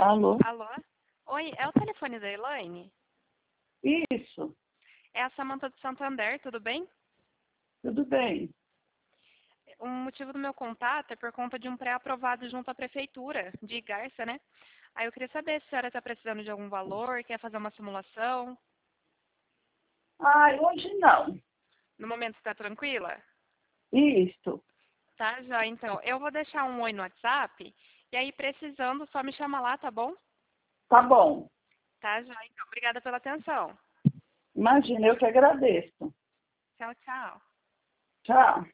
Alô? Alô? Oi, é o telefone da Elaine? Isso, É a Samanta do Santander, tudo bem? tudo bem. O motivo do meu contato é por conta de um pré-aprovado junto à prefeitura de Garça, né? Aí eu queria saber se a senhora está precisando de algum valor, quer fazer uma simulação. Ah, hoje não. No momento está tranquila? Isso, Tá, já. Então, eu vou deixar um oi no WhatsApp e aí precisando só me chama lá, tá bom? tá bom. Tá, já. Então, obrigada pela atenção. Imagina, eu que agradeço. Tchau, tchau. Tchau.